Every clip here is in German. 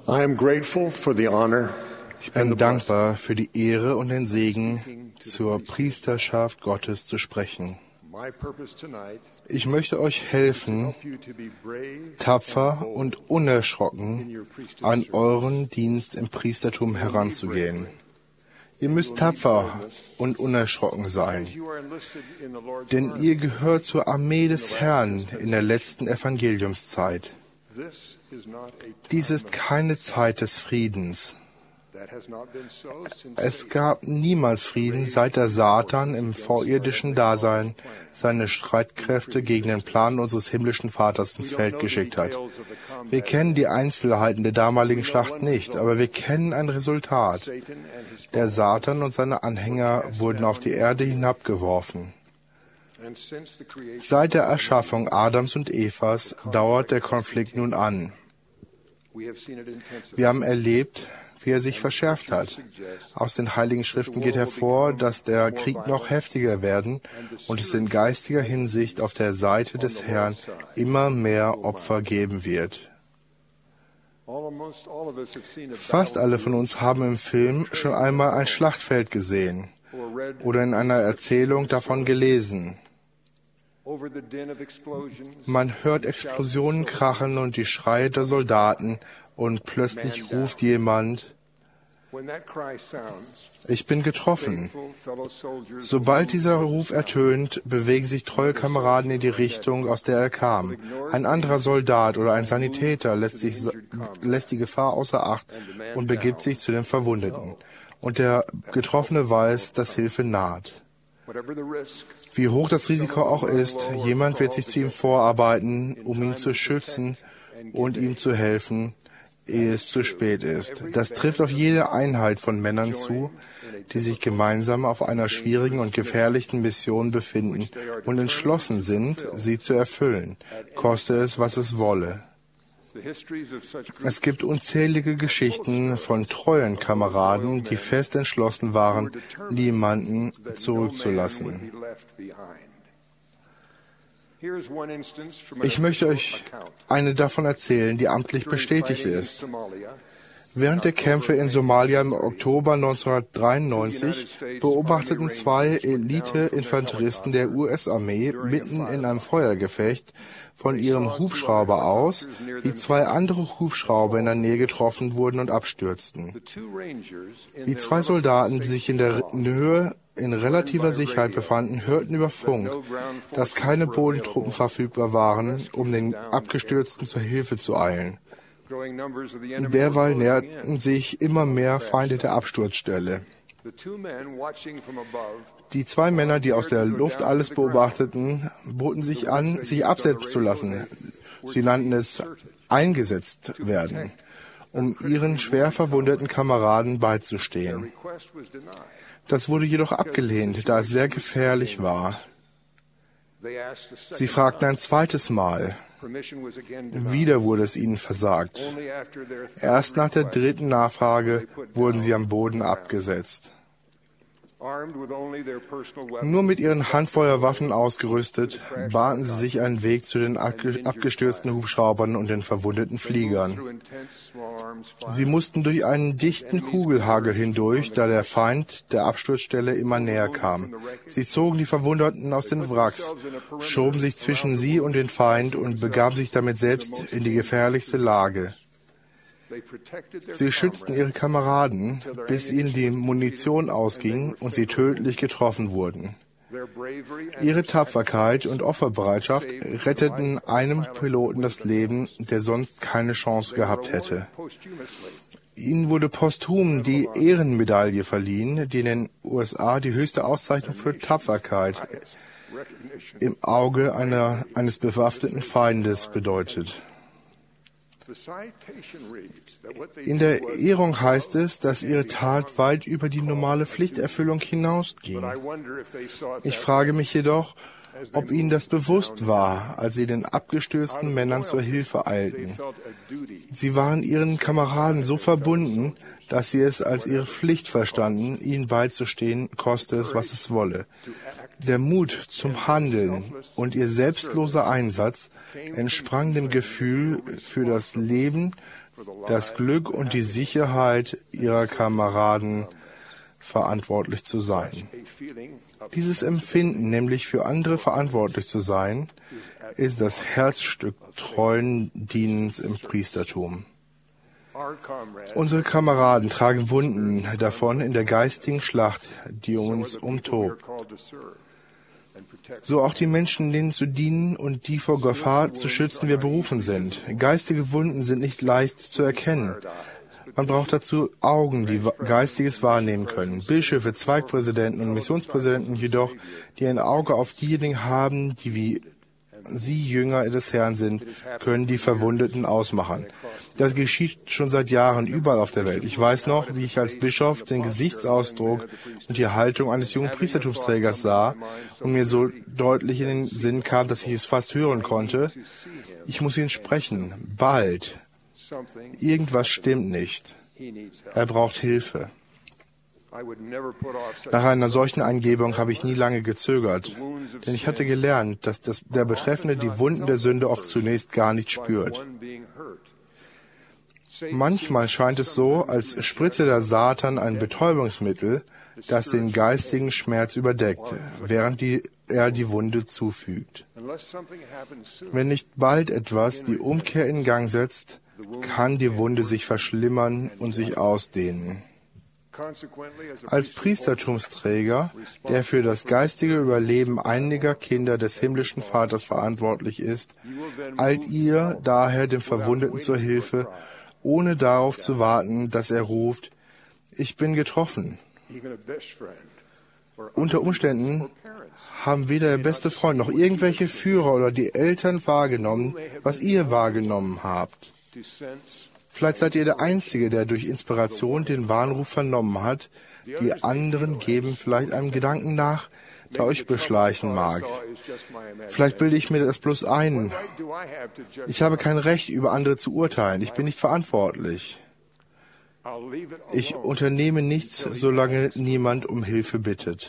I am grateful for the honor Ich bin dankbar für die Ehre und den Segen, zur Priesterschaft Gottes zu sprechen. my purpose tonight Ich möchte euch helfen, help you to be brave tapfer und unerschrocken an euren Dienst im Priestertum heranzugehen. Ihr müsst tapfer und unerschrocken sein, you are enlisted in the Lord's denn ihr gehört zur Armee des Herrn in der letzten Evangeliumszeit. This is not a Dies ist keine Zeit des Friedens. that has not been so since Es gab niemals Frieden, seit der Satan im vorirdischen Dasein seine Streitkräfte gegen den Plan unseres himmlischen Vaters ins Feld geschickt hat. Wir kennen die Einzelheiten der damaligen Schlacht nicht, aber wir kennen ein Resultat. Satan and his Der Satan und seine Anhänger wurden auf die Erde hinabgeworfen. and since the creation Seit der Erschaffung Adams und Evas dauert der Konflikt nun an. we have seen it intensify. Wir haben erlebt, wie er sich verschärft hat. Aus den Heiligen Schriften geht hervor, dass der Krieg noch heftiger werden und es in geistiger Hinsicht auf der Seite des Herrn immer mehr Opfer geben wird. Almost all of us have seen a Fast alle von uns haben im Film schon einmal ein Schlachtfeld gesehen or read oder in einer Erzählung davon gelesen. over the din of explosions. Man hört Explosionen krachen und die Schreie der Soldaten und plötzlich ruft jemand, When that cry sounds, ich bin getroffen. faithful fellow soldiers Sobald dieser Ruf ertönt, bewegen sich treue Kameraden in die Richtung, aus der er kam. Ein anderer Soldat oder ein Sanitäter lässt die Gefahr außer Acht und begibt sich zu den Verwundeten. Und der Getroffene weiß, dass Hilfe naht. whatever the risk, Wie hoch das Risiko auch ist, jemand wird sich zu ihm vorarbeiten, um ihn zu schützen und ihm zu helfen, ehe es zu spät ist. Das trifft auf jede Einheit von Männern zu, die sich gemeinsam auf einer schwierigen und gefährlichen Mission befinden und entschlossen sind, sie zu erfüllen, koste es, was es wolle. the histories of such groups Es gibt unzählige Geschichten von treuen Kameraden, die fest entschlossen waren, niemanden zurückzulassen. be left behind. Here is one instance from Ich möchte euch eine davon erzählen, die amtlich bestätigt ist. Somalia. Während der Kämpfe in Somalia im Oktober 1993 beobachteten zwei Elite-Infanteristen der US-Armee mitten in einem Feuergefecht von ihrem Hubschrauber aus, wie zwei andere Hubschrauber in der Nähe getroffen wurden und abstürzten. The two Rangers in Die their zwei Soldaten, die sich in der Höhe in relativer Sicherheit befanden, hörten über Funk, dass keine Bodentruppen verfügbar waren, um den Abgestürzten zur Hilfe zu eilen. growing numbers of the enemy Derweil were closing in. näherten sich immer mehr Feinde der Absturzstelle. The two men watching from above Die zwei Männer, die aus der Luft alles beobachteten, boten sich an, sich absetzen zu lassen. Sie nannten es eingesetzt werden, um ihren schwer verwundeten Kameraden beizustehen. request was denied. Das wurde jedoch abgelehnt, da es sehr gefährlich war. They asked the second Sie fragten ein zweites Mal. permission was again denied. Wieder wurde es ihnen versagt. Only after their third Erst nach der request, dritten Nachfrage wurden sie am Boden abgesetzt. armed with only their personal weapons, Nur mit ihren Handfeuerwaffen ausgerüstet, bahnten sie sich einen Weg zu den abgestürzten Hubschraubern und den verwundeten Fliegern. through intense small arms fire. Sie mussten durch einen dichten Kugelhagel hindurch, da der Feind der Absturzstelle immer näher kam. Sie zogen die Verwundeten aus den Wracks, schoben sich zwischen sie und den Feind und begaben sich damit selbst in die gefährlichste Lage. They protected their Sie schützten ihre Kameraden, bis ihnen die Munition ausging und sie tödlich getroffen wurden. their bravery and Ihre Tapferkeit und Opferbereitschaft retteten einem Piloten das Leben, der sonst keine Chance gehabt hätte. posthumously. Ihnen wurde posthum die Ehrenmedaille verliehen, die in den USA die höchste Auszeichnung für Tapferkeit Recognition. im Auge eines bewaffneten Feindes bedeutet. The citation reads that what they In der Ehrung heißt es, dass ihre Tat weit über die normale Pflichterfüllung hinausging. I wonder if they saw it Ich frage mich jedoch, ob ihnen das bewusst war, als sie den abgestürzten Männern zur Hilfe eilten. felt a duty Sie waren ihren Kameraden so verbunden, dass sie es als ihre Pflicht verstanden, ihnen beizustehen, koste es, was es wolle. Der Mut zum Handeln und ihr selbstloser Einsatz entsprang dem Gefühl für das Leben, das Glück und die Sicherheit ihrer Kameraden verantwortlich zu sein. Dieses Empfinden, nämlich für andere verantwortlich zu sein, ist das Herzstück treuen Dienens im Priestertum. Unsere Kameraden tragen Wunden davon in der geistigen Schlacht, die uns umtobt. So auch die Menschen, denen zu dienen und die vor Gefahr zu schützen wir berufen sind. Geistige Wunden sind nicht leicht zu erkennen. Man braucht dazu Augen, die Geistiges wahrnehmen können. Bischöfe, Zweigpräsidenten und Missionspräsidenten jedoch, die ein Auge auf diejenigen haben, die wie Sie Jünger des Herrn sind, können die Verwundeten ausmachen. Das geschieht schon seit Jahren überall auf der Welt. Ich weiß noch, wie ich als Bischof den Gesichtsausdruck und die Haltung eines jungen Priestertumsträgers sah und mir so deutlich in den Sinn kam, dass ich es fast hören konnte. Ich muss ihn sprechen. Bald. Irgendwas stimmt nicht. Er braucht Hilfe. Nach einer solchen Eingebung habe ich nie lange gezögert, denn ich hatte gelernt, dass der Betreffende die Wunden der Sünde oft zunächst gar nicht spürt. Manchmal scheint es so, als spritze der Satan ein Betäubungsmittel, das den geistigen Schmerz überdeckt, während er die Wunde zufügt. Wenn nicht bald etwas die Umkehr in Gang setzt, kann die Wunde sich verschlimmern und sich ausdehnen. Als Priestertumsträger, der für das geistige Überleben einiger Kinder des himmlischen Vaters verantwortlich ist, eilt ihr daher dem Verwundeten zur Hilfe, ohne darauf zu warten, dass er ruft, ich bin getroffen. Unter Umständen haben weder der beste Freund noch irgendwelche Führer oder die Eltern wahrgenommen, was ihr wahrgenommen habt. Vielleicht seid ihr der Einzige, der durch Inspiration den Warnruf vernommen hat. Die anderen geben vielleicht einem Gedanken nach, der euch beschleichen mag. Vielleicht bilde ich mir das bloß ein. Ich habe kein Recht, über andere zu urteilen. Ich bin nicht verantwortlich. Ich unternehme nichts, solange niemand um Hilfe bittet.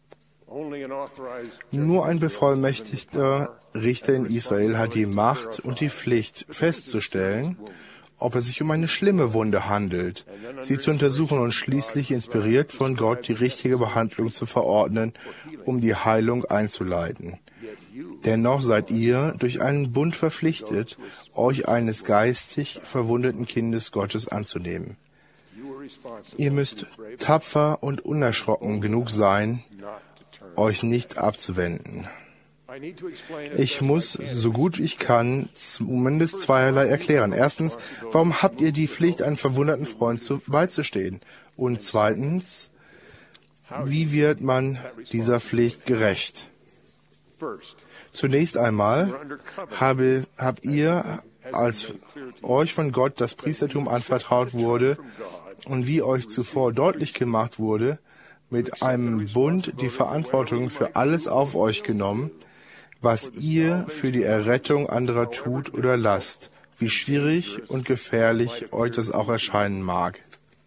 Nur ein bevollmächtigter Richter in Israel hat die Macht und die Pflicht, festzustellen, ob es sich um eine schlimme Wunde handelt, sie zu untersuchen und schließlich inspiriert von Gott die richtige Behandlung zu verordnen, um die Heilung einzuleiten. Dennoch seid ihr durch einen Bund verpflichtet, euch eines geistig verwundeten Kindes Gottes anzunehmen. Ihr müsst tapfer und unerschrocken genug sein, euch nicht abzuwenden. Ich muss, so gut ich kann, zumindest zweierlei erklären. Erstens, warum habt ihr die Pflicht, einem verwundeten Freund beizustehen? Und zweitens, wie wird man dieser Pflicht gerecht? Zunächst einmal habt ihr, als euch von Gott das Priestertum anvertraut wurde und wie euch zuvor deutlich gemacht wurde, mit einem Bund die Verantwortung für alles auf euch genommen, was ihr für die Errettung anderer tut oder lasst, wie schwierig und gefährlich euch das auch erscheinen mag.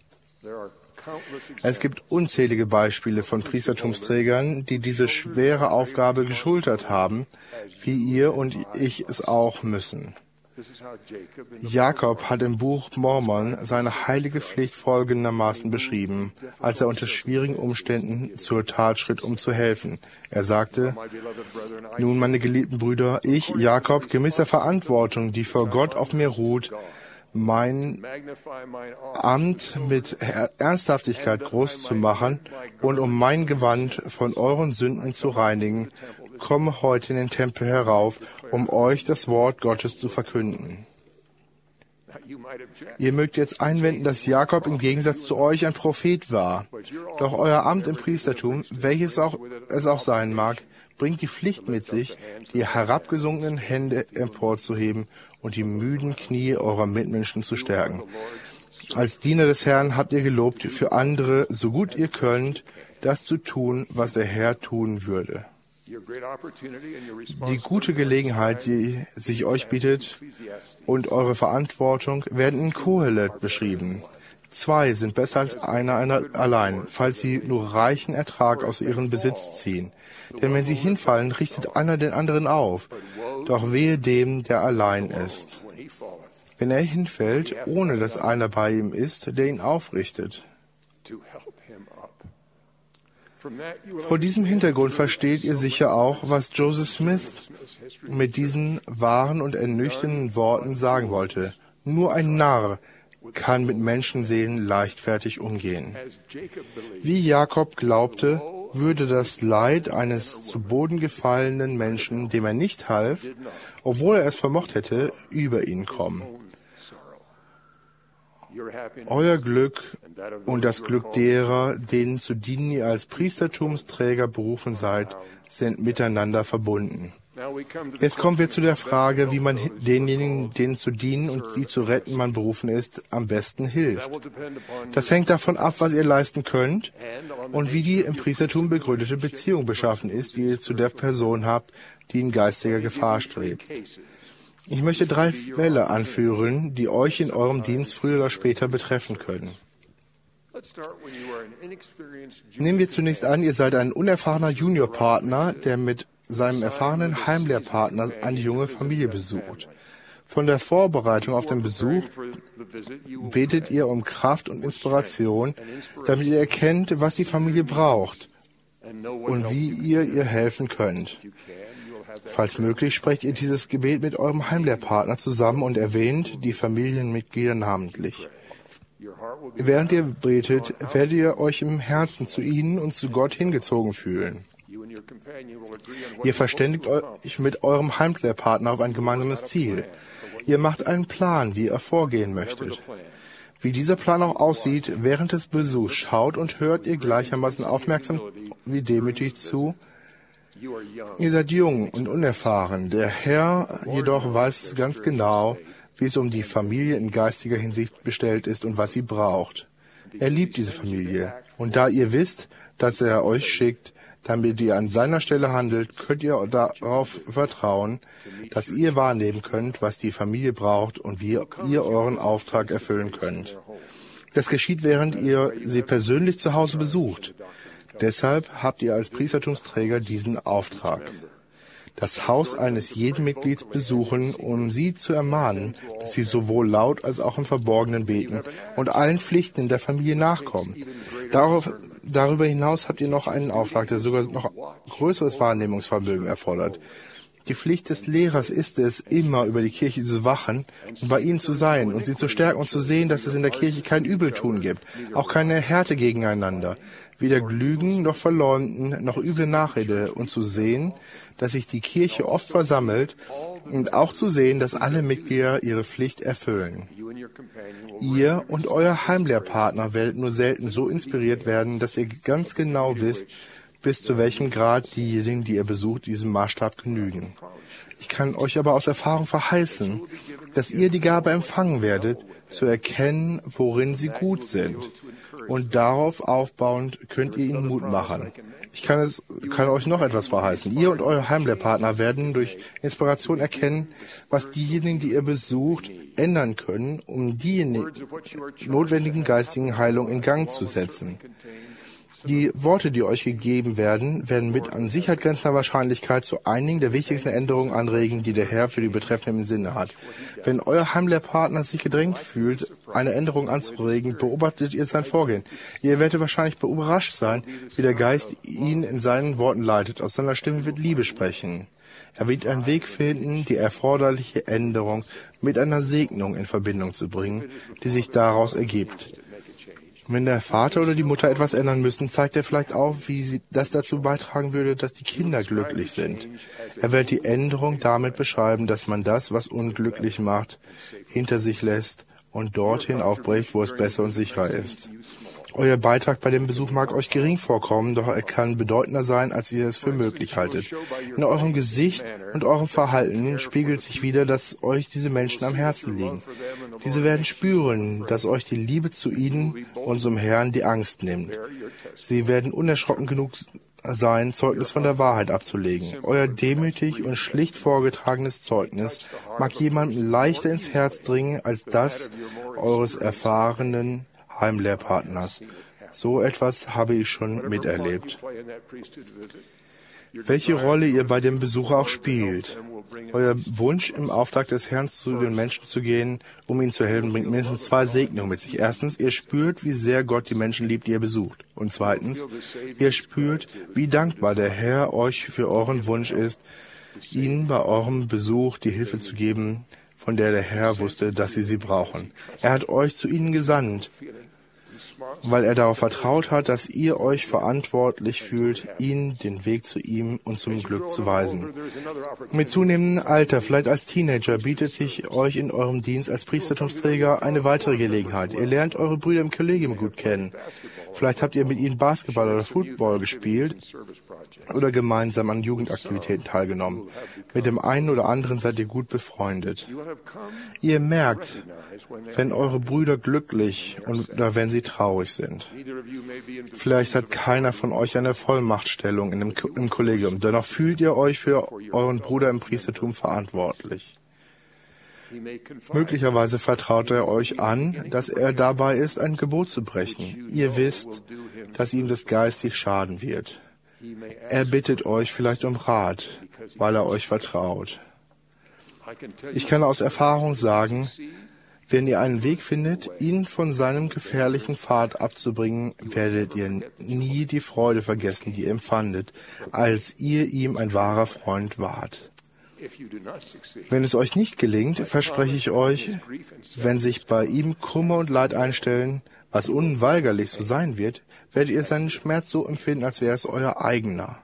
Es gibt unzählige Beispiele von Priestertumsträgern, die diese schwere Aufgabe geschultert haben, wie ihr und ich es auch müssen. Jakob hat im Buch Mormon seine heilige Pflicht folgendermaßen beschrieben, als er unter schwierigen Umständen zur Tat schritt, um zu helfen. Er sagte, nun, meine geliebten Brüder, ich, Jakob, gemäß der Verantwortung, die vor Gott auf mir ruht, mein Amt mit Ernsthaftigkeit groß zu machen und um mein Gewand von euren Sünden zu reinigen, komme heute in den Tempel herauf, um euch das Wort Gottes zu verkünden. Ihr mögt jetzt einwenden, dass Jakob im Gegensatz zu euch ein Prophet war. Doch euer Amt im Priestertum, welches es auch sein mag, bringt die Pflicht mit sich, die herabgesunkenen Hände emporzuheben und die müden Knie eurer Mitmenschen zu stärken. Als Diener des Herrn habt ihr gelobt, für andere, so gut ihr könnt, das zu tun, was der Herr tun würde. Die gute Gelegenheit, die sich euch bietet, und eure Verantwortung werden in Kohelet beschrieben. 2 sind besser als einer allein, falls sie nur reichen Ertrag aus ihrem Besitz ziehen. Denn wenn sie hinfallen, richtet einer den anderen auf. Doch wehe dem, der allein ist. wenn er hinfällt, ohne dass einer bei ihm ist, der ihn aufrichtet. Vor diesem Hintergrund versteht ihr sicher auch, was Joseph Smith mit diesen wahren und ernüchternden Worten sagen wollte. Nur ein Narr kann mit Menschenseelen leichtfertig umgehen. Wie Jakob glaubte, würde das Leid eines zu Boden gefallenen Menschen, dem er nicht half, obwohl er es vermocht hätte, über ihn kommen. Euer Glück und das Glück derer, denen zu dienen ihr als Priestertumsträger berufen seid, sind miteinander verbunden. Jetzt kommen wir zu der Frage, wie man denjenigen, denen zu dienen und sie zu retten man berufen ist, am besten hilft. Das hängt davon ab, was ihr leisten könnt und wie die im Priestertum begründete Beziehung beschaffen ist, die ihr zu der Person habt, die in geistiger Gefahr strebt. Ich möchte 3 Fälle anführen, die euch in eurem Dienst früher oder später betreffen können. Nehmen wir zunächst an, ihr seid ein unerfahrener Juniorpartner, der mit seinem erfahrenen Heimlehrpartner eine junge Familie besucht. Von der Vorbereitung auf den Besuch betet ihr um Kraft und Inspiration, damit ihr erkennt, was die Familie braucht und wie ihr helfen könnt. Falls möglich, sprecht ihr dieses Gebet mit eurem Heimlehrpartner zusammen und erwähnt die Familienmitglieder namentlich. Während ihr betet, werdet ihr euch im Herzen zu ihnen und zu Gott hingezogen fühlen. Ihr verständigt euch mit eurem Heimlehrpartner auf ein gemeinsames Ziel. Ihr macht einen Plan, wie ihr vorgehen möchtet. Wie dieser Plan auch aussieht, während des Besuchs schaut und hört ihr gleichermaßen aufmerksam wie demütig zu. Ihr seid jung und unerfahren. Der Herr jedoch weiß ganz genau, wie es um die Familie in geistiger Hinsicht bestellt ist und was sie braucht. Er liebt diese Familie. Und da ihr wisst, dass er euch schickt, damit ihr an seiner Stelle handelt, könnt ihr darauf vertrauen, dass ihr wahrnehmen könnt, was die Familie braucht und wie ihr euren Auftrag erfüllen könnt. Das geschieht, während ihr sie persönlich zu Hause besucht. Deshalb habt ihr als Priestertumsträger diesen Auftrag: das Haus eines jeden Mitglieds besuchen, um sie zu ermahnen, dass sie sowohl laut als auch im Verborgenen beten und allen Pflichten in der Familie nachkommen. Darüber hinaus habt ihr noch einen Auftrag, der sogar noch größeres Wahrnehmungsvermögen erfordert. Die Pflicht des Lehrers ist es, immer über die Kirche zu wachen und bei ihnen zu sein und sie zu stärken und zu sehen, dass es in der Kirche kein Übeltun gibt, auch keine Härte gegeneinander, weder Lügen noch Verleumden noch üble Nachrede, und zu sehen, dass sich die Kirche oft versammelt, und auch zu sehen, dass alle Mitglieder ihre Pflicht erfüllen. Ihr und euer Heimlehrpartner werdet nur selten so inspiriert werden, dass ihr ganz genau wisst, bis zu welchem Grad diejenigen, die ihr besucht, diesem Maßstab genügen. Ich kann euch aber aus Erfahrung verheißen, dass ihr die Gabe empfangen werdet, zu erkennen, worin sie gut sind. Und darauf aufbauend könnt ihr ihnen Mut machen. Ich kann euch noch etwas verheißen. Ihr und euer Heimlehrpartner werden durch Inspiration erkennen, was diejenigen, die ihr besucht, ändern können, um die notwendigen geistigen Heilungen in Gang zu setzen. Die Worte, die euch gegeben werden, werden mit an Sicherheit grenzender Wahrscheinlichkeit zu einigen der wichtigsten Änderungen anregen, die der Herr für die Betreffenden im Sinne hat. Wenn euer Heimlehrpartner sich gedrängt fühlt, eine Änderung anzuregen, beobachtet ihr sein Vorgehen. Ihr werdet wahrscheinlich überrascht sein, wie der Geist ihn in seinen Worten leitet. Aus seiner Stimme wird Liebe sprechen. Er wird einen Weg finden, die erforderliche Änderung mit einer Segnung in Verbindung zu bringen, die sich daraus ergibt. Wenn der Vater oder die Mutter etwas ändern müssen, zeigt er vielleicht auf, wie das dazu beitragen würde, dass die Kinder glücklich sind. Er wird die Änderung damit beschreiben, dass man das, was unglücklich macht, hinter sich lässt und dorthin aufbricht, wo es besser und sicherer ist. Euer Beitrag bei dem Besuch mag euch gering vorkommen, doch er kann bedeutender sein, als ihr es für möglich haltet. In eurem Gesicht und eurem Verhalten spiegelt sich wider, dass euch diese Menschen am Herzen liegen. Diese werden spüren, dass euch die Liebe zu ihnen, unserem Herrn, die Angst nimmt. Sie werden unerschrocken genug sein, Zeugnis von der Wahrheit abzulegen. Euer demütig und schlicht vorgetragenes Zeugnis mag jemandem leichter ins Herz dringen als das eures erfahrenen Heimlehrpartners. So etwas habe ich schon miterlebt. welche Rolle ihr bei dem Besuch auch spielt. Euer Wunsch, im Auftrag des Herrn zu den Menschen zu gehen, um ihnen zu helfen, bringt mindestens 2 Segnungen mit sich. Erstens, ihr spürt, wie sehr Gott die Menschen liebt, die ihr besucht. Und zweitens, ihr spürt, wie dankbar der Herr euch für euren Wunsch ist, ihnen bei eurem Besuch die Hilfe zu geben, von der der Herr wusste, dass sie brauchen. Er hat euch zu ihnen gesandt, weil er darauf vertraut hat, dass ihr euch verantwortlich fühlt, ihnen den Weg zu ihm und zum Glück zu weisen. Mit zunehmendem Alter, vielleicht als Teenager, bietet sich euch in eurem Dienst als Priestertumsträger eine weitere Gelegenheit. Ihr lernt eure Brüder im Kollegium gut kennen. Vielleicht habt ihr mit ihnen Basketball oder Football gespielt oder gemeinsam an Jugendaktivitäten teilgenommen. Mit dem einen oder anderen seid ihr gut befreundet. Ihr merkt, wenn eure Brüder glücklich oder wenn sie traurig sind. Vielleicht hat keiner von euch eine Vollmachtstellung im Kollegium, dennoch fühlt ihr euch für euren Bruder im Priestertum verantwortlich. Möglicherweise vertraut er euch an, dass er dabei ist, ein Gebot zu brechen. Ihr wisst, dass ihm das geistig schaden wird. Er bittet euch vielleicht um Rat, weil er euch vertraut. Ich kann aus Erfahrung sagen, wenn ihr einen Weg findet, ihn von seinem gefährlichen Pfad abzubringen, werdet ihr nie die Freude vergessen, die ihr empfandet, als ihr ihm ein wahrer Freund wart. Wenn es euch nicht gelingt, verspreche ich euch, wenn sich bei ihm Kummer und Leid einstellen, was unweigerlich so sein wird, werdet ihr seinen Schmerz so empfinden, als wäre es euer eigener.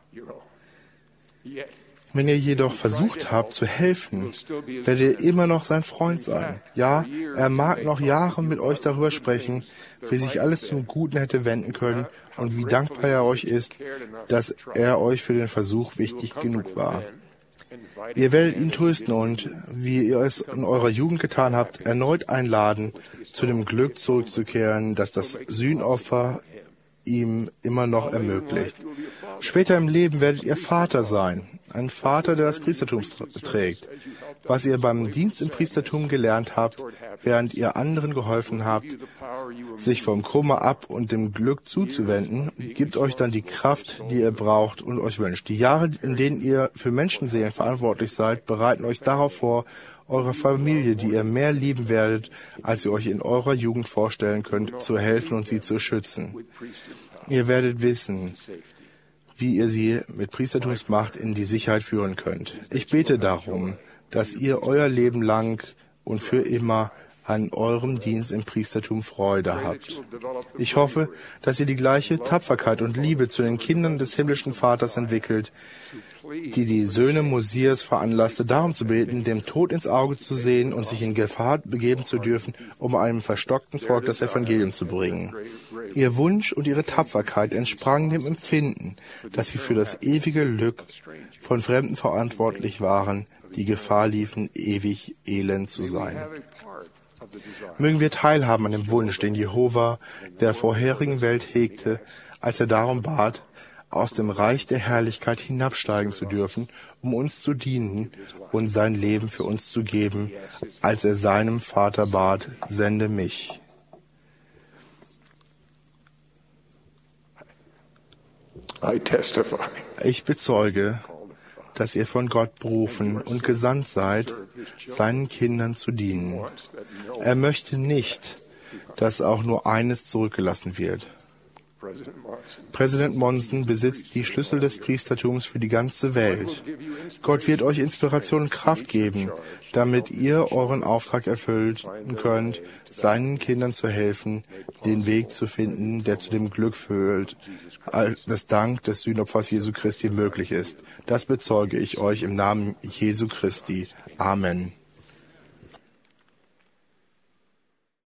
Wenn ihr jedoch versucht habt zu helfen, werdet ihr immer noch sein Freund sein. Ja, er mag noch Jahre mit euch darüber sprechen, wie sich alles zum Guten hätte wenden können und wie dankbar er euch ist, dass er euch für den Versuch wichtig genug war. Ihr werdet ihn trösten und, wie ihr es in eurer Jugend getan habt, erneut einladen, zu dem Glück zurückzukehren, das das Sühnopfer ihm immer noch ermöglicht. Später im Leben werdet ihr Vater sein, ein Vater, der das Priestertum trägt. Was ihr beim Dienst im Priestertum gelernt habt, während ihr anderen geholfen habt, sich vom Kummer ab und dem Glück zuzuwenden, gibt euch dann die Kraft, die ihr braucht und euch wünscht. Die Jahre, in denen ihr für Menschenseelen verantwortlich seid, bereiten euch darauf vor, eurer Familie, die ihr mehr lieben werdet, als ihr euch in eurer Jugend vorstellen könnt, zu helfen und sie zu schützen. Ihr werdet wissen, wie ihr sie mit Priestertumsmacht in die Sicherheit führen könnt. Ich bete darum, dass ihr euer Leben lang und für immer an eurem Dienst im Priestertum Freude habt. Ich hoffe, dass ihr die gleiche Tapferkeit und Liebe zu den Kindern des himmlischen Vaters entwickelt, die die Söhne Mosias veranlasste, darum zu beten, dem Tod ins Auge zu sehen und sich in Gefahr begeben zu dürfen, um einem verstockten Volk das Evangelium zu bringen. Ihr Wunsch und ihre Tapferkeit entsprangen dem Empfinden, dass sie für das ewige Glück von Fremden verantwortlich waren, die Gefahr liefen, ewig elend zu sein. Mögen wir teilhaben an dem Wunsch, den Jehova der vorherigen Welt hegte, als er darum bat, aus dem Reich der Herrlichkeit hinabsteigen zu dürfen, um uns zu dienen und sein Leben für uns zu geben, als er seinem Vater bat, sende mich. Ich bezeuge, dass ihr von Gott berufen und gesandt seid, seinen Kindern zu dienen. Er möchte nicht, dass auch nur eines zurückgelassen wird. Präsident Monson besitzt die Schlüssel des Priestertums für die ganze Welt. Gott wird euch Inspiration und Kraft geben, damit ihr euren Auftrag erfüllen könnt, seinen Kindern zu helfen, den Weg zu finden, der zu dem Glück führt, das dank des Sühnopfers Jesu Christi möglich ist. Das bezeuge ich euch im Namen Jesu Christi. Amen.